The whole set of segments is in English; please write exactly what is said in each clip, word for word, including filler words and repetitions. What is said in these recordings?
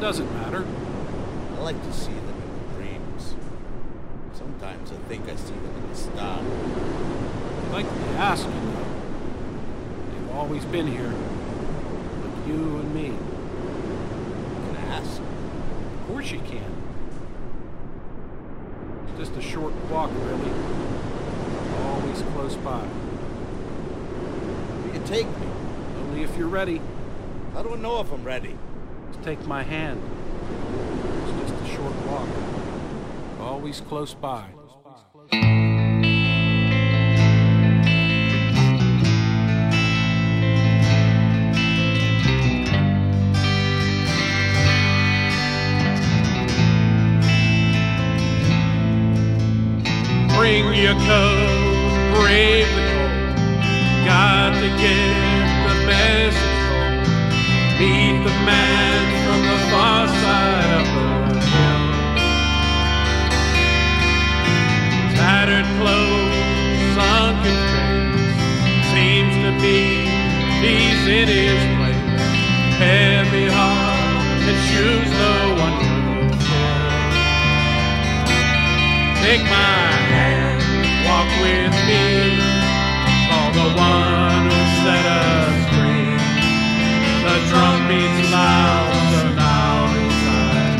doesn't matter. I like to see them in dreams. Sometimes I think I see them in the stars. I'd like to ask you, though. They've always been here. Like you and me. Can I ask? Of course you can. It's just a short walk, really. Always close by. Will you take me? Only if you're ready. How do I know if I'm ready? Just take my hand. It's just a short walk. Always close by. Bring your coat, brave the cold. Got to get the message home. Meet the man from the far side of the hill. Tattered clothes, sunken face. Seems to me he's in his place. Heavy heart and shoes no one could fill. Take my hand, walk with me. Call the one who set us free. The drum beats loud, so now it's time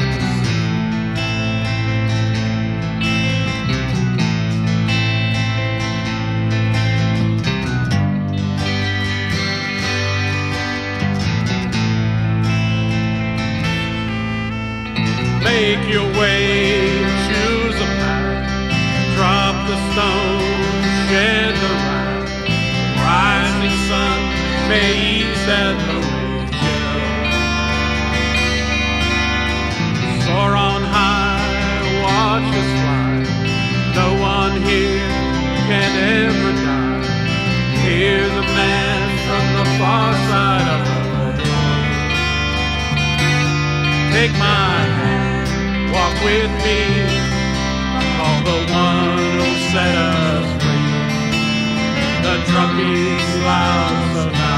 to see. Make your way, choose a path. Drop the stone, shed the wrath. Rising sun may ease that lonely chill. Soar on high, watch us fly. No one here can ever die. Hear the man from the far side of the hill. Take my hand, walk with me. Call the one who set us free. The drum beats loud, so now